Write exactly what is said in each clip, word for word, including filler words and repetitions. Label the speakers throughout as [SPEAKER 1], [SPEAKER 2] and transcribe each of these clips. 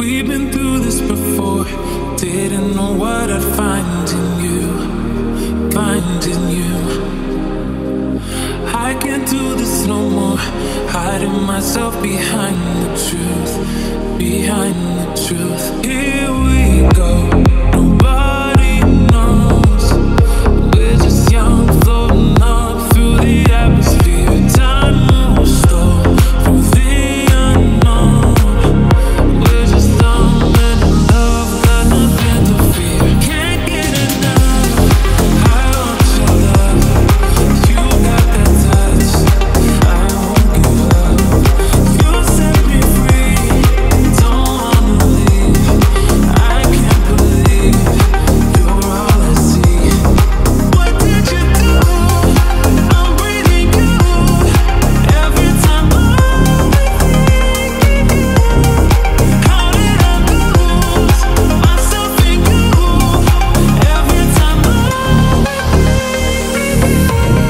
[SPEAKER 1] We've been through this before. Didn't know what I'd find in you, find in you. I can't do this no more, hiding myself behind the truth, behind the truth. Here we go, nobody knows. We're just young, floating up through the atmosphere. Time moves slow through the unknown. We're just dumb and in love, got nothing to fear. Can't get enough, I want your love. You got that touch, I won't give up. You set me free, don't wanna leave. I can't believe you're all I see. What did you do? I'm breathing you every time I'm with you. How did I lose myself in you every time I'm with you?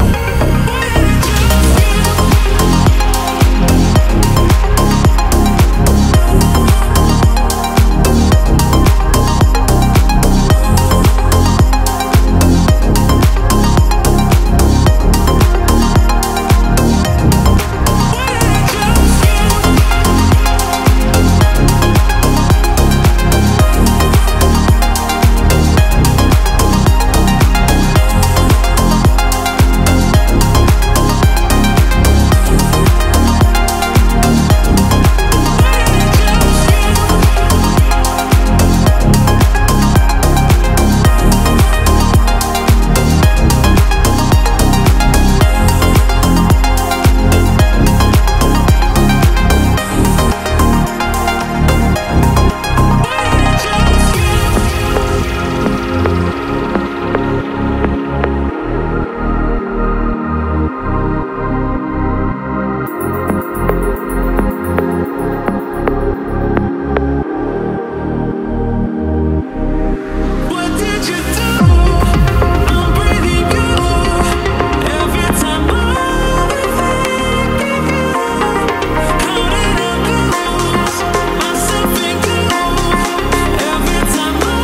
[SPEAKER 1] What did you do? I'm breathing you every time I'm with you. How did I lose myself in you every time I'm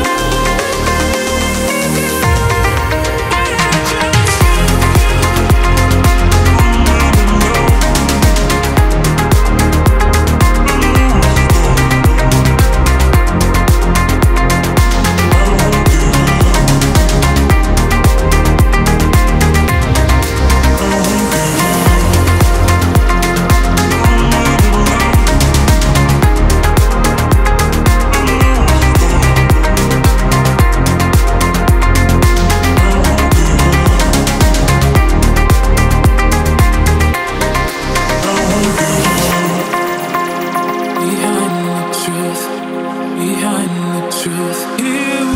[SPEAKER 1] behind the truth, behind the truth. Here